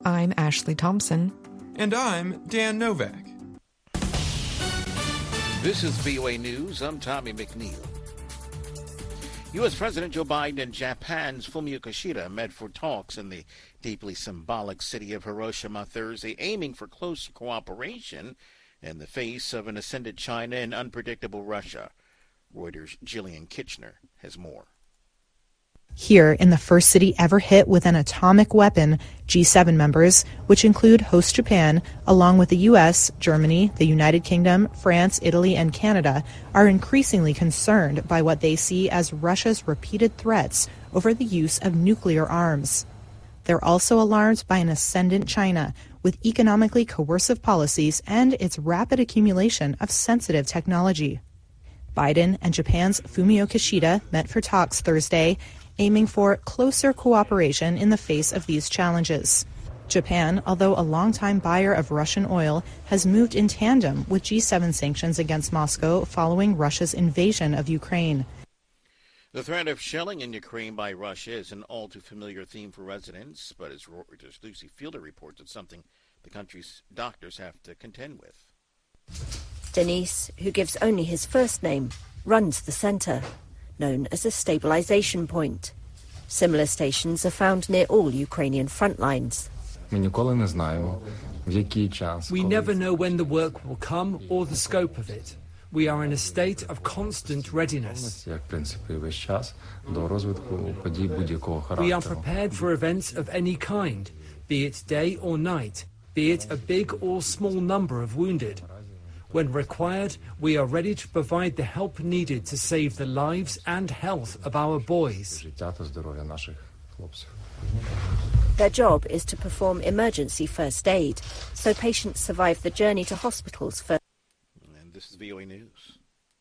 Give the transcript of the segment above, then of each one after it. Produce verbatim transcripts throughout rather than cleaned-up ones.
I'm Ashley Thompson. And I'm Dan Novak. This is V O A News. I'm Tommy McNeil. U S. President Joe Biden and Japan's Fumio Kishida met for talks in the deeply symbolic city of Hiroshima Thursday, aiming for closer cooperation in the face of an ascendant China and unpredictable Russia. Reuters' Jillian Kitchener has more. Here, in the first city ever hit with an atomic weapon, G seven members, which include host Japan, along with the U S, Germany, the United Kingdom, France, Italy, and Canada, are increasingly concerned by what they see as Russia's repeated threats over the use of nuclear arms. They're also alarmed by an ascendant China, with economically coercive policies and its rapid accumulation of sensitive technology. Biden and Japan's Fumio Kishida met for talks Thursday, aiming for closer cooperation in the face of these challenges. Japan, although a longtime buyer of Russian oil, has moved in tandem with G seven sanctions against Moscow following Russia's invasion of Ukraine. The threat of shelling in Ukraine by Russia is an all-too-familiar theme for residents, but as Reuters' Lucy Fielder reports, it's something the country's doctors have to contend with. Denise, who gives only his first name, runs the centre, known as a stabilization point. Similar stations are found near all Ukrainian front lines. We never know when the work will come or the scope of it. We are in a state of constant readiness. We are prepared for events of any kind, be it day or night, be it a big or small number of wounded. When required, we are ready to provide the help needed to save the lives and health of our boys. Their job is to perform emergency first aid, so patients survive the journey to hospitals first. And this is V O A News.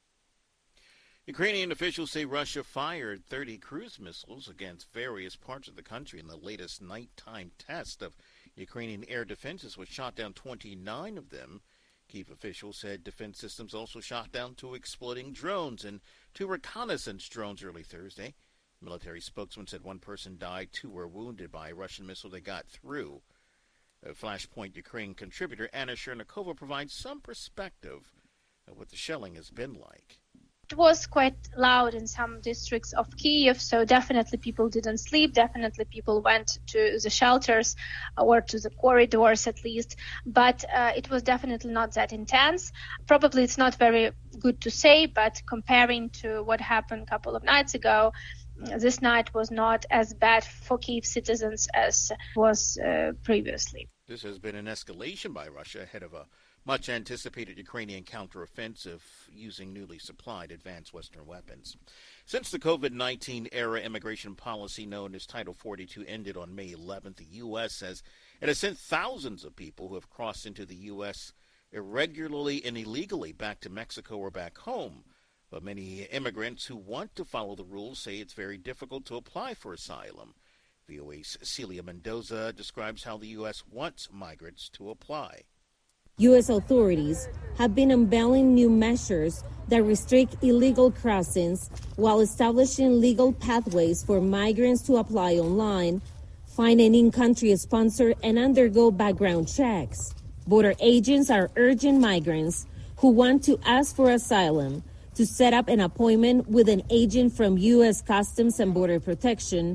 Ukrainian officials say Russia fired thirty cruise missiles against various parts of the country in the latest nighttime test of Ukrainian air defenses, which shot down twenty-nine of them. Kyiv officials said defense systems also shot down two exploding drones and two reconnaissance drones early Thursday. Military spokesman said one person died, two were wounded by a Russian missile that got through. A Flashpoint Ukraine contributor Anna Chernikova provides some perspective of what the shelling has been like. It was quite loud in some districts of Kyiv, so definitely people didn't sleep. Definitely people went to the shelters or to the corridors at least, but uh, it was definitely not that intense. Probably it's not very good to say, but comparing to what happened a couple of nights ago, this night was not as bad for Kyiv citizens as was uh, previously. This has been an escalation by Russia ahead of a much-anticipated Ukrainian counteroffensive using newly supplied advanced Western weapons. Since the COVID nineteen era immigration policy known as Title forty-two ended on May eleventh, the U S says it has sent thousands of people who have crossed into the U S irregularly and illegally back to Mexico or back home. But many immigrants who want to follow the rules say it's very difficult to apply for asylum. V O A's Celia Mendoza describes how the U S wants migrants to apply. U S authorities have been unveiling new measures that restrict illegal crossings while establishing legal pathways for migrants to apply online, find an in-country sponsor, and undergo background checks. Border agents are urging migrants who want to ask for asylum to set up an appointment with an agent from U S Customs and Border Protection.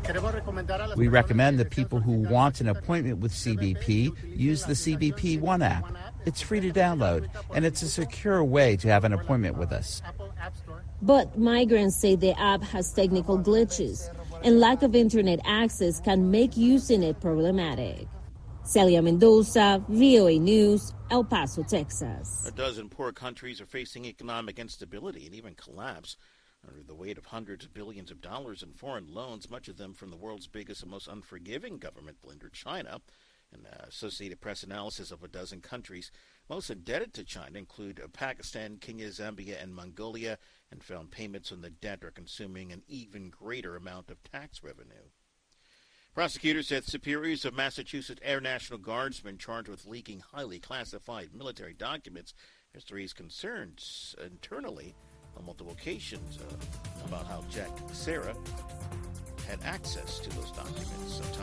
We recommend that people who want an appointment with C B P use the C B P One app. It's free to download, and it's a secure way to have an appointment with us. But migrants say the app has technical glitches, and lack of internet access can make using it problematic. Celia Mendoza, V O A News, El Paso, Texas. A dozen poor countries are facing economic instability and even collapse under the weight of hundreds of billions of dollars in foreign loans, much of them from the world's biggest and most unforgiving government lender, China. An uh, Associated Press analysis of a dozen countries most indebted to China include uh, Pakistan, Kenya, Zambia, and Mongolia, and found payments on the debt are consuming an even greater amount of tax revenue. Prosecutors said superiors of Massachusetts Air National Guardsmen charged with leaking highly classified military documents has raised concerns internally on multiple occasions uh, about how Jack Sarah had access to those documents. So